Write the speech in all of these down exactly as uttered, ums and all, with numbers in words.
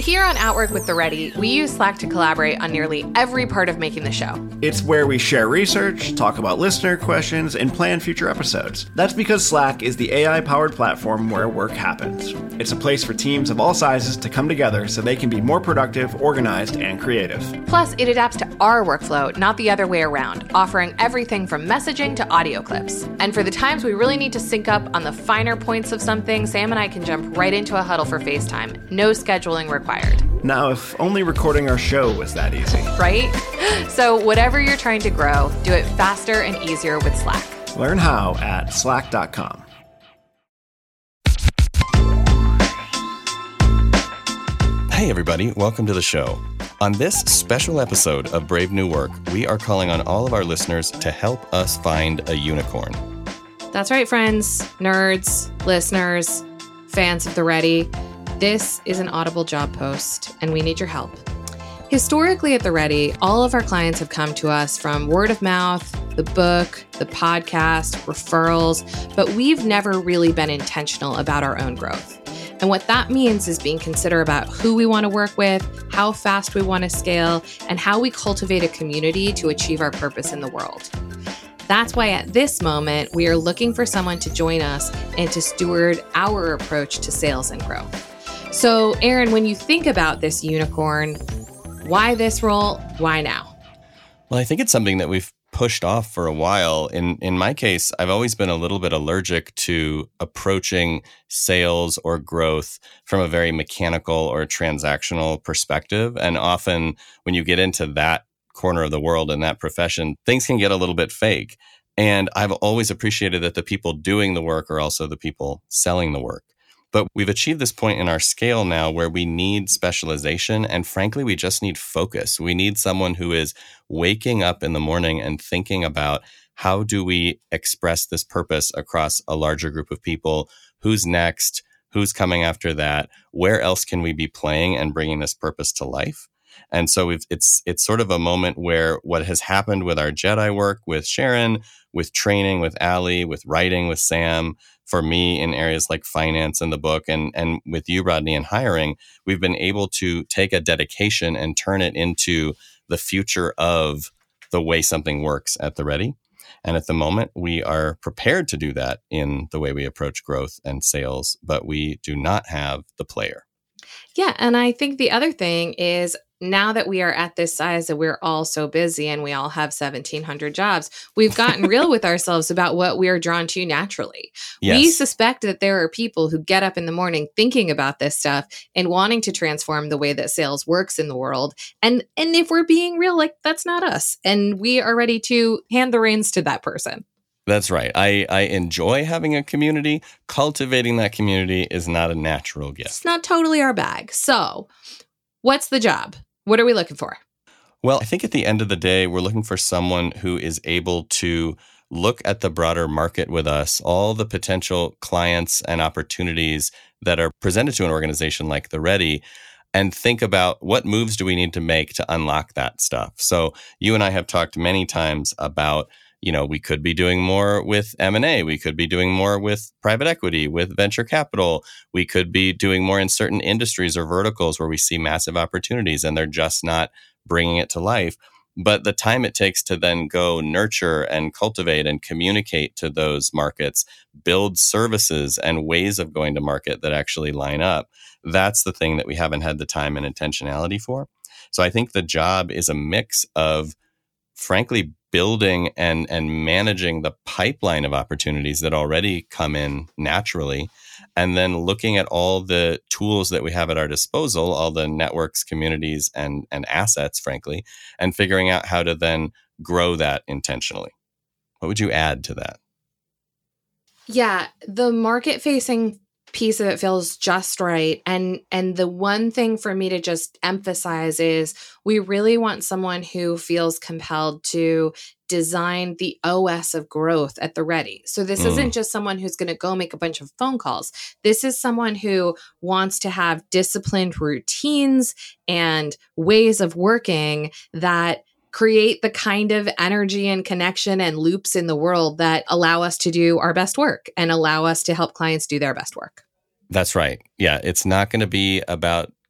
Here on Outwork with the Ready, we use Slack to collaborate on nearly every part of making the show. It's where we share research, talk about listener questions, and plan future episodes. That's because Slack is the A I-powered platform where work happens. It's a place for teams of all sizes to come together so they can be more productive, organized, and creative. Plus, it adapts to our workflow, not the other way around, offering everything from messaging to audio clips. And for the times we really need to sync up on the finer points of something, Sam and I can jump right into a huddle for FaceTime. No scheduling required. Now, if only recording our show was that easy. Right? So whatever you're trying to grow, do it faster and easier with Slack. Learn how at slack dot com. Hey everybody, welcome to the show. On this special episode of Brave New Work, we are calling on all of our listeners to help us find a unicorn. That's right, friends, nerds, listeners, fans of the Ready. This is an Audible job post, and we need your help. Historically at the Ready, all of our clients have come to us from word of mouth, the book, the podcast, referrals, but we've never really been intentional about our own growth. And what that means is being considerate about who we want to work with, how fast we want to scale, and how we cultivate a community to achieve our purpose in the world. That's why at this moment, we are looking for someone to join us and to steward our approach to sales and growth. So, Aaron, when you think about this unicorn, why this role? Why now? Well, I think it's something that we've pushed off for a while. In in my case, I've always been a little bit allergic to approaching sales or growth from a very mechanical or transactional perspective. And often when you get into that corner of the world and that profession, things can get a little bit fake. And I've always appreciated that the people doing the work are also the people selling the work. But we've achieved this point in our scale now where we need specialization. And frankly, we just need focus. We need someone who is waking up in the morning and thinking about how do we express this purpose across a larger group of people? Who's next? Who's coming after that? Where else can we be playing and bringing this purpose to life? And so we've, it's it's sort of a moment where what has happened with our Jedi work, with Sharon, with training, with Allie, with writing, with Sam, for me in areas like finance and the book, and, and with you, Rodney, in hiring, we've been able to take a dedication and turn it into the future of the way something works at the Ready. And at the moment, we are prepared to do that in the way we approach growth and sales, but we do not have the player. Yeah. And I think the other thing is now that we are at this size that we're all so busy and we all have seventeen hundred jobs, we've gotten real with ourselves about what we are drawn to naturally. Yes. We suspect that there are people who get up in the morning thinking about this stuff and wanting to transform the way that sales works in the world. And, and if we're being real, like that's not us. And we are ready to hand the reins to that person. That's right. I, I enjoy having a community. Cultivating that community is not a natural gift. It's not totally our bag. So what's the job? What are we looking for? Well, I think at the end of the day, we're looking for someone who is able to look at the broader market with us, all the potential clients and opportunities that are presented to an organization like the Ready, and think about what moves do we need to make to unlock that stuff. So you and I have talked many times about, you know, we could be doing more with M and A. We could be doing more with private equity, with venture capital. We could be doing more in certain industries or verticals where we see massive opportunities and they're just not bringing it to life. But the time it takes to then go nurture and cultivate and communicate to those markets, build services and ways of going to market that actually line up, that's the thing that we haven't had the time and intentionality for. So I think the job is a mix of, frankly, building and and managing the pipeline of opportunities that already come in naturally, and then looking at all the tools that we have at our disposal, all the networks, communities, and and assets, frankly, and figuring out how to then grow that intentionally. What would you add to that? Yeah, the market-facing piece of it feels just right. And and the one thing for me to just emphasize is we really want someone who feels compelled to design the O S of growth at the Ready. So this mm. isn't just someone who's going to go make a bunch of phone calls. This is someone who wants to have disciplined routines and ways of working that create the kind of energy and connection and loops in the world that allow us to do our best work and allow us to help clients do their best work. That's right. Yeah, it's not going to be about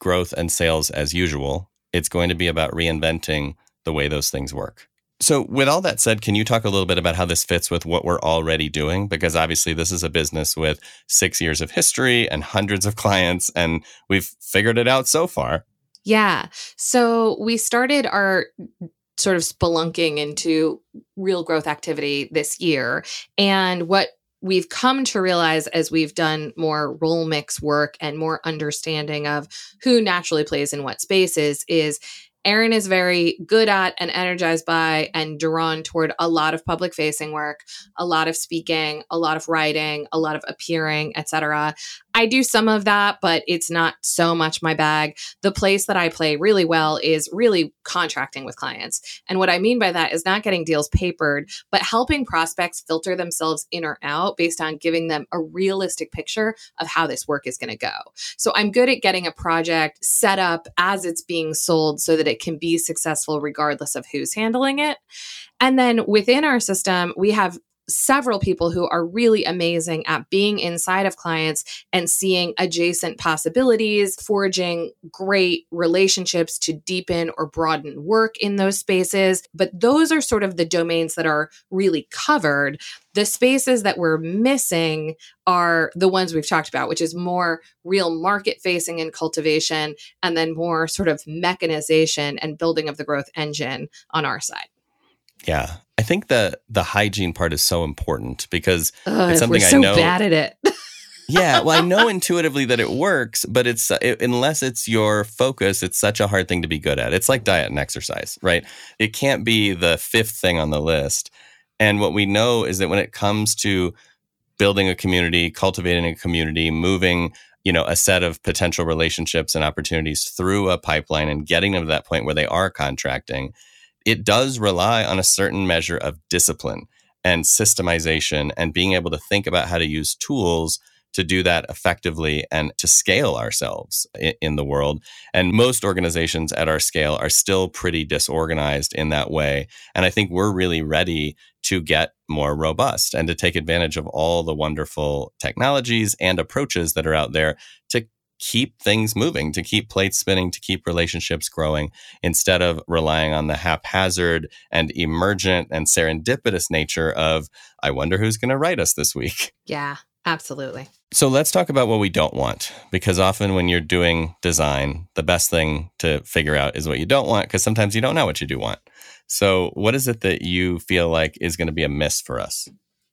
growth and sales as usual. It's going to be about reinventing the way those things work. So with all that said, can you talk a little bit about how this fits with what we're already doing? Because obviously this is a business with six years of history and hundreds of clients, and we've figured it out so far. Yeah. So we started our sort of spelunking into real growth activity this year. And what we've come to realize as we've done more role mix work and more understanding of who naturally plays in what spaces is Erin is very good at and energized by and drawn toward a lot of public facing work, a lot of speaking, a lot of writing, a lot of appearing, et cetera. I do some of that, but it's not so much my bag. The place that I play really well is really contracting with clients. And what I mean by that is not getting deals papered, but helping prospects filter themselves in or out based on giving them a realistic picture of how this work is going to go. So I'm good at getting a project set up as it's being sold so that it can be successful regardless of who's handling it. And then within our system, we have several people who are really amazing at being inside of clients and seeing adjacent possibilities, forging great relationships to deepen or broaden work in those spaces. But those are sort of the domains that are really covered. The spaces that we're missing are the ones we've talked about, which is more real market facing and cultivation, and then more sort of mechanization and building of the growth engine on our side. Yeah. I think the the hygiene part is so important because Ugh, it's something we're so I know. bad at it. Yeah, well, I know intuitively that it works, but it's it, unless it's your focus, it's such a hard thing to be good at. It's like diet and exercise, right? It can't be the fifth thing on the list. And what we know is that when it comes to building a community, cultivating a community, moving, you know, a set of potential relationships and opportunities through a pipeline and getting them to that point where they are contracting, it does rely on a certain measure of discipline and systemization and being able to think about how to use tools to do that effectively and to scale ourselves in, in the world. And most organizations at our scale are still pretty disorganized in that way. And I think we're really ready to get more robust and to take advantage of all the wonderful technologies and approaches that are out there to keep things moving, to keep plates spinning, to keep relationships growing, instead of relying on the haphazard and emergent and serendipitous nature of, I wonder who's going to write us this week. Yeah, absolutely. So let's talk about what we don't want, because often when you're doing design, the best thing to figure out is what you don't want, because sometimes you don't know what you do want. So what is it that you feel like is going to be a miss for us?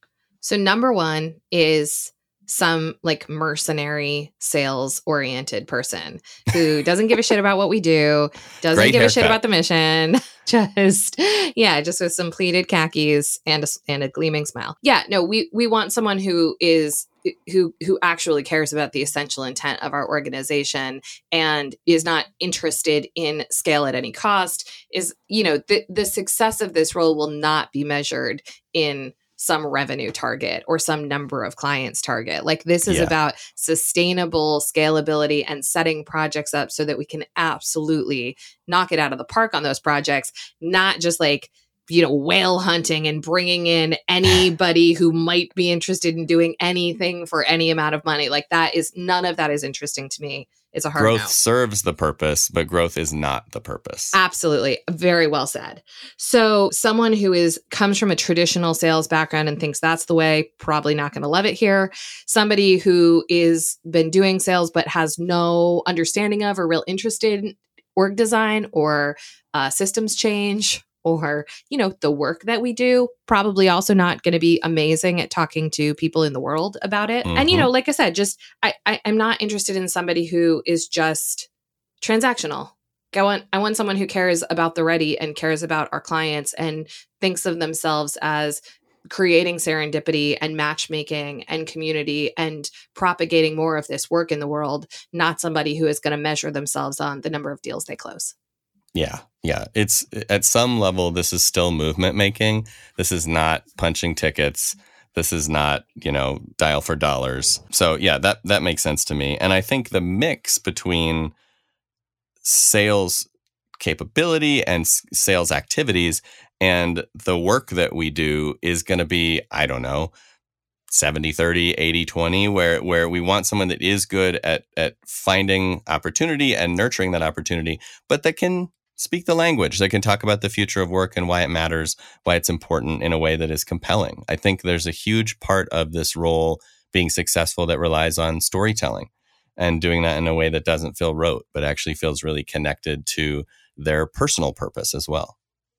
So number one is some like mercenary sales oriented person who doesn't give a shit about what we do, doesn't Great give haircut. a shit about the mission. Just, yeah, just with some pleated khakis and a, and a gleaming smile. Yeah, no, we, we want someone who is, who, who actually cares about the essential intent of our organization and is not interested in scale at any cost. Is, you know, the, the success of this role will not be measured in some revenue target or some number of clients target. Like this is Yeah. about sustainable scalability and setting projects up so that we can absolutely knock it out of the park on those projects, not just like, you know, whale hunting and bringing in anybody who might be interested in doing anything for any amount of money. Like that is, none of that is interesting to me. It's a hard Growth no. serves the purpose, but growth is not the purpose. Absolutely. Very well said. So someone who is comes from a traditional sales background and thinks that's the way, probably not going to love it here. Somebody who is been doing sales but has no understanding of or real interest in org design or uh, systems change or, you know, the work that we do, probably also not going to be amazing at talking to people in the world about it. Mm-hmm. And, you know, like I said, just I, I I'm not interested in somebody who is just transactional. I want, I want someone who cares about the ready and cares about our clients and thinks of themselves as creating serendipity and matchmaking and community and propagating more of this work in the world, not somebody who is going to measure themselves on the number of deals they close. Yeah. Yeah. It's at some level, this is still movement making. This is not punching tickets. This is not, you know, dial for dollars. So yeah, that, that makes sense to me. And I think the mix between sales capability and s- sales activities and the work that we do is going to be, I don't know, seventy thirty, eighty twenty, where where we want someone that is good at at finding opportunity and nurturing that opportunity, but that can speak the language, that can talk about the future of work and why it matters, why it's important in a way that is compelling. I think there's a huge part of this role being successful that relies on storytelling and doing that in a way that doesn't feel rote, but actually feels really connected to their personal purpose as well.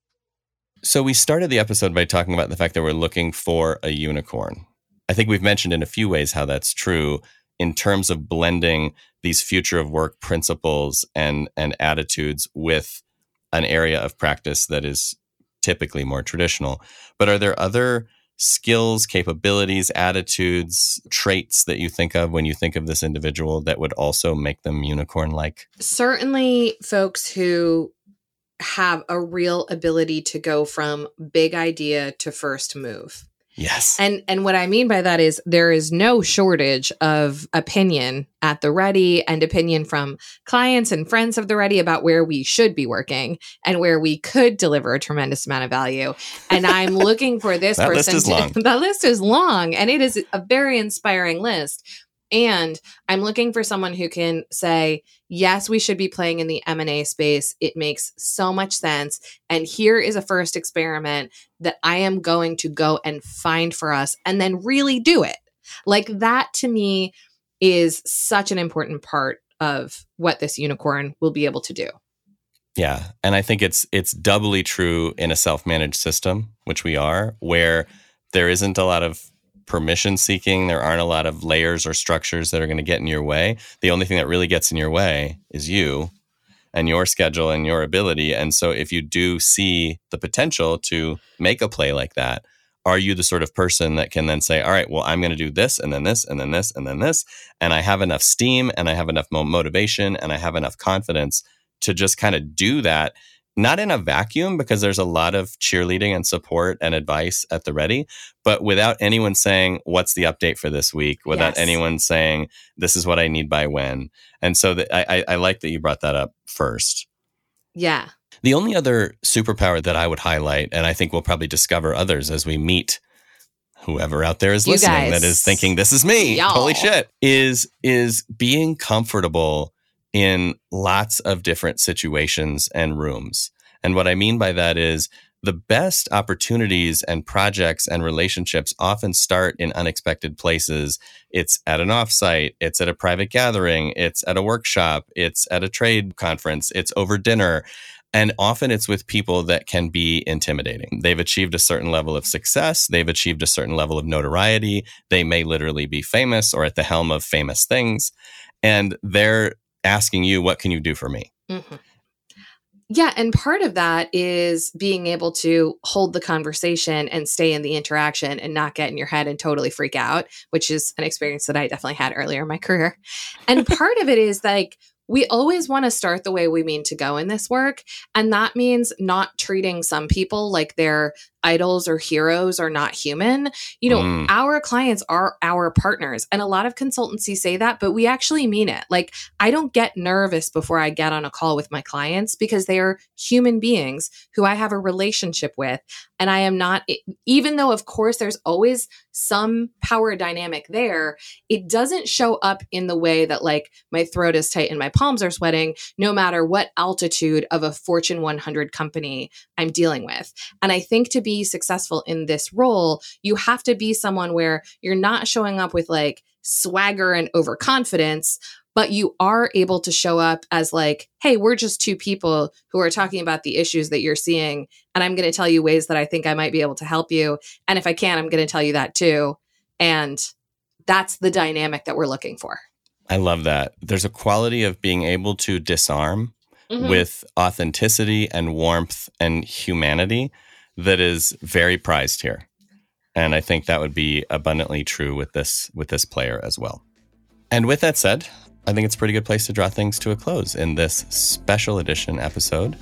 So we started the episode by talking about the fact that we're looking for a unicorn. I think we've mentioned in a few ways how that's true in terms of blending these future of work principles and, and attitudes with an area of practice that is typically more traditional. But are there other skills, capabilities, attitudes, traits that you think of when you think of this individual that would also make them unicorn-like? Certainly folks who have a real ability to go from big idea to first move. Yes. And and what I mean by that is there is no shortage of opinion at the Ready and opinion from clients and friends of the Ready about where we should be working and where we could deliver a tremendous amount of value. And I'm looking for this that person. List is long. To, the list is long, and it is a very inspiring list. And I'm looking for someone who can say, yes, we should be playing in the M and A space. It makes so much sense. And here is a first experiment that I am going to go and find for us and then really do it. Like that to me is such an important part of what this unicorn will be able to do. Yeah. And I think it's it's doubly true in a self-managed system, which we are, where there isn't a lot of permission seeking. There aren't a lot of layers or structures that are going to get in your way. The only thing that really gets in your way is you and your schedule and your ability. And so if you do see the potential to make a play like that, are you the sort of person that can then say, all right, well, I'm going to do this and then this and then this and then this. And I have enough steam and I have enough motivation and I have enough confidence to just kind of do that. Not in a vacuum, because there's a lot of cheerleading and support and advice at the Ready, but without anyone saying, what's the update for this week? Without yes. anyone saying, this is what I need by when. And so the, I, I like that you brought that up first. Yeah. The only other superpower that I would highlight, and I think we'll probably discover others as we meet whoever out there is you listening guys. That is thinking, this is me, Y'all. Holy shit, is is being comfortable in lots of different situations and rooms. And what I mean by that is the best opportunities and projects and relationships often start in unexpected places. It's at an offsite, it's at a private gathering, it's at a workshop, it's at a trade conference, it's over dinner. And often it's with people that can be intimidating. They've achieved a certain level of success. They've achieved a certain level of notoriety. They may literally be famous or at the helm of famous things. And they're asking you, what can you do for me? Mm-hmm. Yeah. And part of that is being able to hold the conversation and stay in the interaction and not get in your head and totally freak out, which is an experience that I definitely had earlier in my career. And part of it is like, we always want to start the way we mean to go in this work. And that means not treating some people like they're idols or heroes or not human. You know, mm. our clients are our partners. And a lot of consultancies say that, but we actually mean it. Like, I don't get nervous before I get on a call with my clients because they are human beings who I have a relationship with. And I am not, even though, of course, there's always some power dynamic there, it doesn't show up in the way that, like, my throat is tight and my palms are sweating, no matter what altitude of a Fortune one hundred company I'm dealing with. And I think to be successful in this role, you have to be someone where you're not showing up with like swagger and overconfidence, but you are able to show up as like, hey, we're just two people who are talking about the issues that you're seeing. And I'm going to tell you ways that I think I might be able to help you. And if I can, I'm going to tell you that too. And that's the dynamic that we're looking for. I love that. There's a quality of being able to disarm mm-hmm. with authenticity and warmth and humanity that is very prized here. And I think that would be abundantly true with this with this player as well. And with that said, I think it's a pretty good place to draw things to a close in this special edition episode.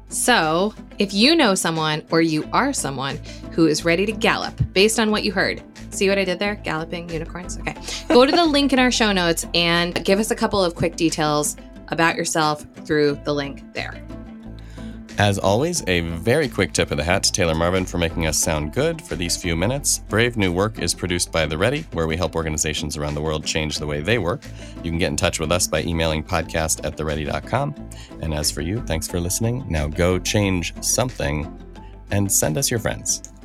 So, if you know someone or you are someone who is ready to gallop based on what you heard, see what I did there? Galloping unicorns? Okay. Go to the link in our show notes and give us a couple of quick details about yourself through the link there. As always, a very quick tip of the hat to Taylor Marvin for making us sound good for these few minutes. Brave New Work is produced by The Ready, where we help organizations around the world change the way they work. You can get in touch with us by emailing podcast at the ready dot com. And as for you, thanks for listening. Now go change something and send us your friends.